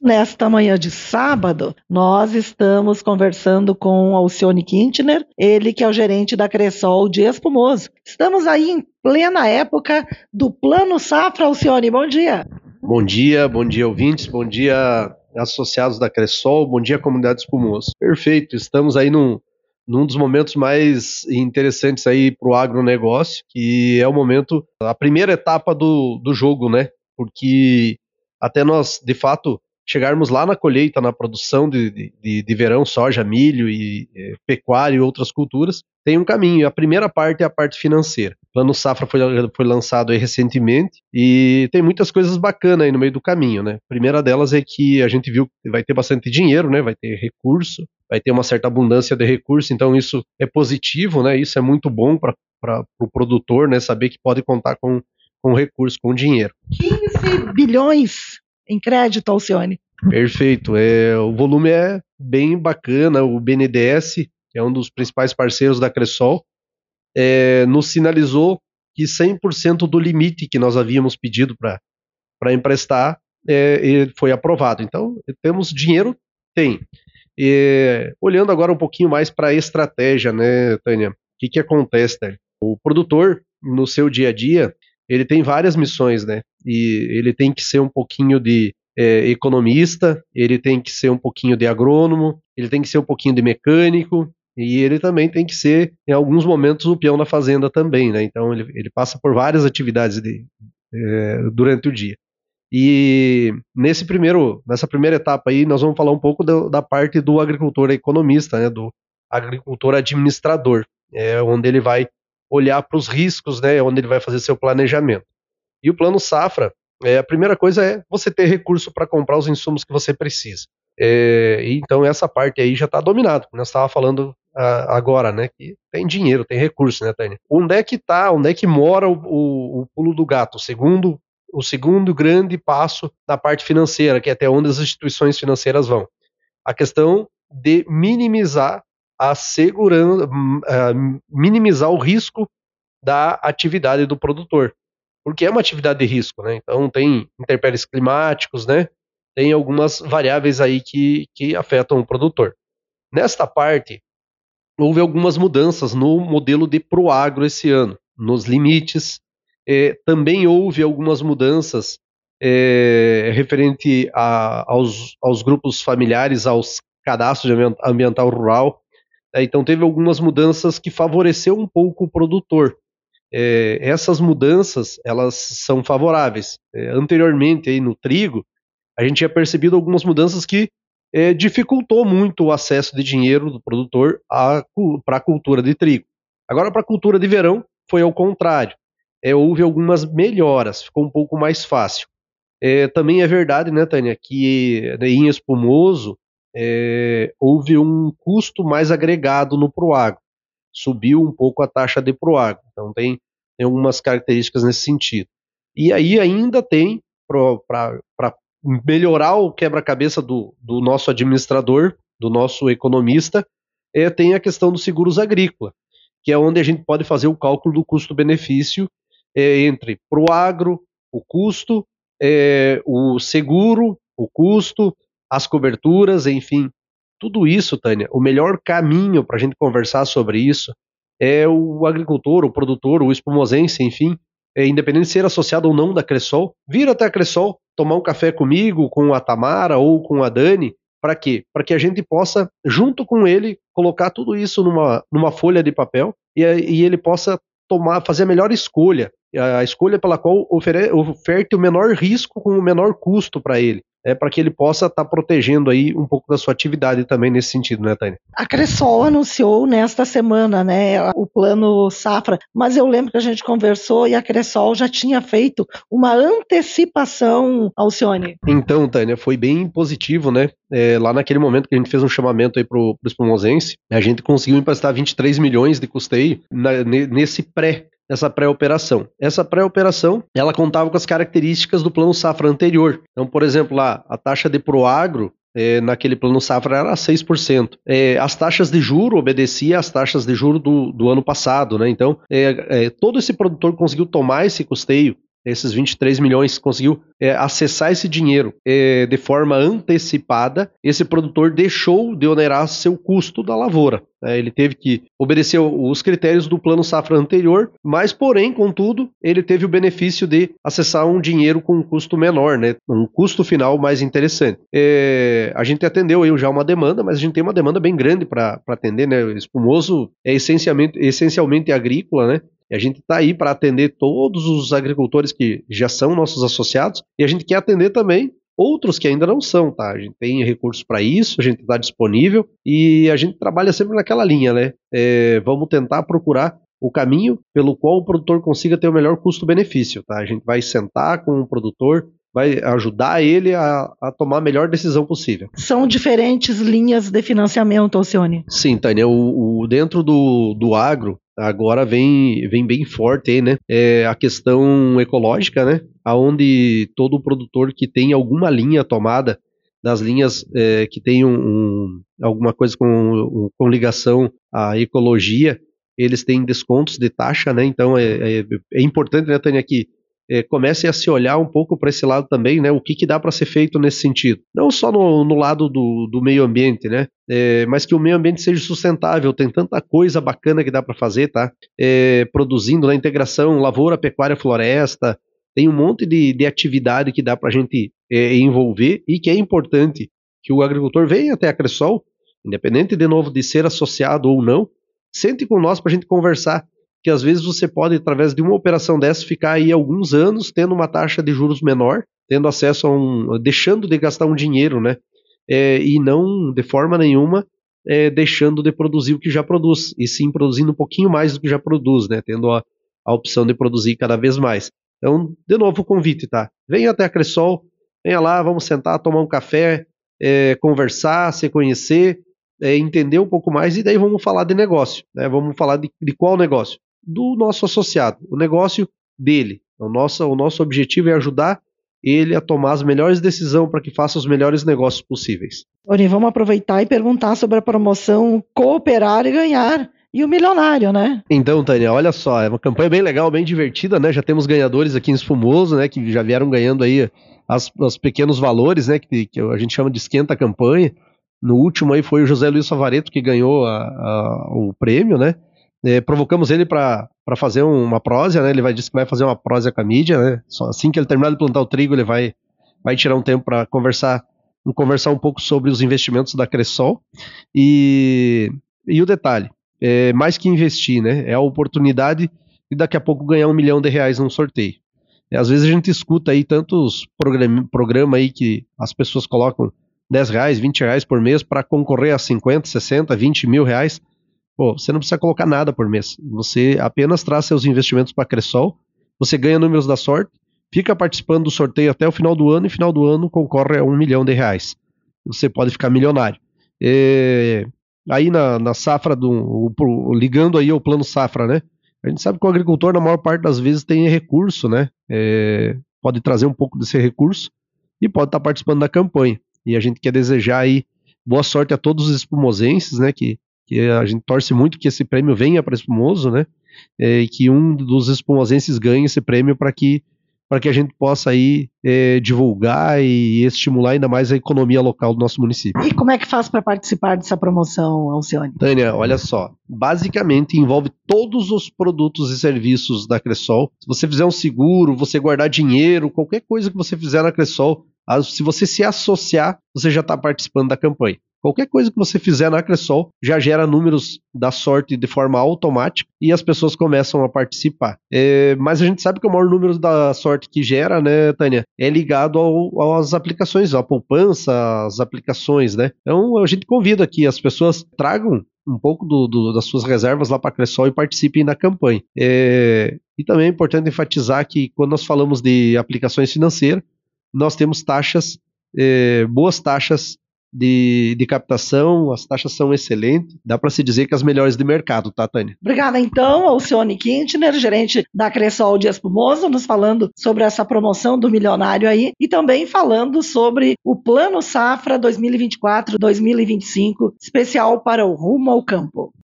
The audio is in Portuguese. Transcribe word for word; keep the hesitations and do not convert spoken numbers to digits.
Nesta manhã de sábado, nós estamos conversando com Alcione Kintner, ele que é o gerente da Cressol de Espumoso. Estamos aí em plena época do Plano Safra, Alcione, bom dia. Bom dia, bom dia ouvintes, bom dia associados da Cressol, bom dia comunidade Espumoso. Perfeito, estamos aí num, num dos momentos mais interessantes aí para o agronegócio, que é o momento, a primeira etapa do, do jogo, né? Porque até nós, de fato, chegarmos lá na colheita, na produção de, de, de verão, soja, milho e eh, pecuária e outras culturas, tem um caminho. A primeira parte é a parte financeira. O Plano Safra foi, foi lançado aí recentemente e tem muitas coisas bacanas aí no meio do caminho, né? A primeira delas é que a gente viu que vai ter bastante dinheiro, né? Vai ter recurso, vai ter uma certa abundância de recurso, então isso é positivo, né? Isso é muito bom para o pro produtor, né? Saber que pode contar com, com recurso, com dinheiro. quinze bilhões em crédito, Alcione. Perfeito, é, o volume é bem bacana, o B N D E S, que é um dos principais parceiros da Cressol, é, nos sinalizou que cem por cento do limite que nós havíamos pedido para emprestar é, foi aprovado. Então, temos dinheiro? Tem. E, olhando agora um pouquinho mais para a estratégia, né, Tânia? O que, que acontece, Tânia? O produtor, no seu dia a dia, ele tem várias missões, né? E ele tem que ser um pouquinho de é, economista, ele tem que ser um pouquinho de agrônomo, ele tem que ser um pouquinho de mecânico, e ele também tem que ser, em alguns momentos, o peão da fazenda também, né? Então ele, ele passa por várias atividades de, é, durante o dia. E nesse primeiro, nessa primeira etapa aí, nós vamos falar um pouco do, da parte do agricultor economista, né? Do agricultor administrador, é, onde ele vai olhar para os riscos, né? Onde ele vai fazer seu planejamento. E o Plano Safra, é, a primeira coisa é você ter recurso para comprar os insumos que você precisa. É, então essa parte aí já está dominada, como nós estávamos falando a, agora, né? Que tem dinheiro, tem recurso, né, Tânia? Onde é que está, onde é que mora o, o, o pulo do gato? O segundo, o segundo grande passo na parte financeira, que é até onde as instituições financeiras vão. A questão de minimizar a segurança, uh, minimizar o risco da atividade do produtor, porque é uma atividade de risco, né? Então tem intempéries climáticos, né? Tem algumas variáveis aí que, que afetam o produtor. Nesta parte, houve algumas mudanças no modelo de Proagro esse ano, nos limites. Eh, também houve algumas mudanças eh, referente a, aos, aos grupos familiares, aos cadastros de ambiental rural. Eh, então teve algumas mudanças que favoreceu um pouco o produtor. É, essas mudanças, elas são favoráveis. É, anteriormente, aí no trigo, a gente tinha percebido algumas mudanças que é, dificultou muito o acesso de dinheiro do produtor para a cultura de trigo. Agora, para a cultura de verão, foi ao contrário. É, houve algumas melhoras, ficou um pouco mais fácil. É, também é verdade, né, Tânia, que né, em Espumoso é, houve um custo mais agregado no Proagro. Subiu um pouco a taxa de Proagro. Então tem, tem algumas características nesse sentido. E aí ainda tem, para melhorar o quebra-cabeça do, do nosso administrador, do nosso economista, é, tem a questão dos seguros agrícola, que é onde a gente pode fazer o cálculo do custo-benefício é, entre Proagro, o custo, é, o seguro, o custo, as coberturas, enfim. Tudo isso, Tânia, o melhor caminho para a gente conversar sobre isso é o agricultor, o produtor, o espumosense, enfim, é, independente de ser associado ou não da Cressol, vir até a Cressol, tomar um café comigo, com a Tamara ou com a Dani, para quê? Para que a gente possa, junto com ele, colocar tudo isso numa, numa folha de papel e, e ele possa tomar, fazer a melhor escolha, a escolha pela qual ofere, oferte o menor risco com o menor custo para ele. É, para que ele possa estar tá protegendo aí um pouco da sua atividade também nesse sentido, né, Tânia? A Cressol anunciou nesta semana, né, o plano Safra, mas eu lembro que a gente conversou e a Cressol já tinha feito uma antecipação, Alcione. Então, Tânia, foi bem positivo, né? É, lá naquele momento que a gente fez um chamamento aí pro, pro espumosense, a gente conseguiu emprestar vinte e três milhões de custeio na, nesse pré essa pré-operação. Essa pré-operação, ela contava com as características do plano Safra anterior. Então, por exemplo, lá, a taxa de Proagro, é, naquele plano Safra era seis por cento. É, as taxas de juro obedeciam às taxas de juro do, do ano passado, né? Então, é, é, todo esse produtor conseguiu tomar esse custeio esses vinte e três milhões, conseguiu é, acessar esse dinheiro é, de forma antecipada, esse produtor deixou de onerar seu custo da lavoura. Né? Ele teve que obedecer os critérios do plano safra anterior, mas, porém, contudo, ele teve o benefício de acessar um dinheiro com um custo menor, né? Um custo final mais interessante. É, a gente atendeu aí já uma demanda, mas a gente tem uma demanda bem grande para atender, né? O espumoso é essencialmente, essencialmente agrícola, né? E a gente está aí para atender todos os agricultores que já são nossos associados, e a gente quer atender também outros que ainda não são, tá? A gente tem recursos para isso, a gente está disponível e a gente trabalha sempre naquela linha, né? É, vamos tentar procurar o caminho pelo qual o produtor consiga ter o melhor custo-benefício, tá? A gente vai sentar com o produtor, vai ajudar ele a, a tomar a melhor decisão possível. São diferentes linhas de financiamento, Alcione? Sim, Tânia, o, o, dentro do, do agro, agora vem, vem bem forte aí, né? É a questão ecológica, né? Onde todo produtor que tem alguma linha tomada, das linhas é, que tem um, um, alguma coisa com, com ligação à ecologia, eles têm descontos de taxa, né? Então é, é, é importante, né, Tânia, que é, comece a se olhar um pouco para esse lado também, né? O que, que dá para ser feito nesse sentido. Não só no, no lado do, do meio ambiente, né? É, mas que o meio ambiente seja sustentável. Tem tanta coisa bacana que dá para fazer, tá? É, produzindo na integração lavoura, pecuária, floresta. Tem um monte de, de atividade que dá para a gente é, envolver e que é importante que o agricultor venha até a Cressol, independente de novo de ser associado ou não, sente com nós para a gente conversar, que às vezes você pode, através de uma operação dessa, ficar aí alguns anos tendo uma taxa de juros menor, tendo acesso a um, deixando de gastar um dinheiro, né? É, e não, de forma nenhuma, é, deixando de produzir o que já produz, e sim produzindo um pouquinho mais do que já produz, né? Tendo a, a opção de produzir cada vez mais. Então, de novo o convite, tá? Venha até a Cressol, venha lá, vamos sentar, tomar um café, é, conversar, se conhecer, é, entender um pouco mais, e daí vamos falar de negócio, né? Vamos falar de, de qual negócio? Do nosso associado, o negócio dele. O nosso, o nosso objetivo é ajudar ele a tomar as melhores decisões para que faça os melhores negócios possíveis. Ori, vamos aproveitar e perguntar sobre a promoção Cooperar e Ganhar e o Milionário, né? Então, Tânia, olha só, é uma campanha bem legal, bem divertida, né? Já temos ganhadores aqui em Espumoso, né? Que já vieram ganhando aí as, os pequenos valores, né? Que, que a gente chama de esquenta a campanha. No último aí foi o José Luiz Favaretto que ganhou a, a, o prêmio, né? É, provocamos ele para fazer uma prósia, né? Ele vai, disse que vai fazer uma prósia com a mídia, né? Só assim que ele terminar de plantar o trigo, ele vai, vai tirar um tempo para conversar, conversar um pouco sobre os investimentos da Cressol. E, e o detalhe, é mais que investir, né? É a oportunidade de daqui a pouco ganhar um milhão de reais num sorteio. É, às vezes a gente escuta aí tantos programas programa aí que as pessoas colocam dez reais, vinte reais por mês para concorrer a cinquenta, sessenta, vinte mil reais. Pô, você não precisa colocar nada por mês. Você apenas traz seus investimentos para a Cressol, você ganha números da sorte, fica participando do sorteio até o final do ano, e final do ano concorre a um milhão de reais. Você pode ficar milionário. É, aí na, na safra, do, o, o, ligando aí ao plano safra, né? A gente sabe que o agricultor, na maior parte das vezes, tem recurso, né? É, pode trazer um pouco desse recurso e pode estar participando da campanha. E a gente quer desejar aí boa sorte a todos os espumosenses, né? Que que a gente torce muito que esse prêmio venha para Espumoso, né? É, e que um dos espumosenses ganhe esse prêmio para que, para que a gente possa aí é, divulgar e estimular ainda mais a economia local do nosso município. E como é que faz para participar dessa promoção, Alcione? Tânia, olha só, basicamente envolve todos os produtos e serviços da Cressol. Se você fizer um seguro, você guardar dinheiro, qualquer coisa que você fizer na Cressol, se você se associar, você já está participando da campanha. Qualquer coisa que você fizer na Cressol já gera números da sorte de forma automática e as pessoas começam a participar. É, mas a gente sabe que o maior número da sorte que gera, né, Tânia, é ligado ao, às aplicações, à poupança, às aplicações, né? Então a gente convida que as pessoas tragam um pouco do, do, das suas reservas lá para a Cressol e participem da campanha. É, e também é importante enfatizar que quando nós falamos de aplicações financeiras, nós temos taxas, é, boas taxas De, de captação, as taxas são excelentes, dá para se dizer que as melhores do mercado, tá, Tânia? Obrigada, então, Alcione Quintner, gerente da Cressol de Espumoso, nos falando sobre essa promoção do milionário aí, e também falando sobre o Plano Safra dois mil e vinte e quatro dois mil e vinte e cinco, especial para o Rumo ao Campo.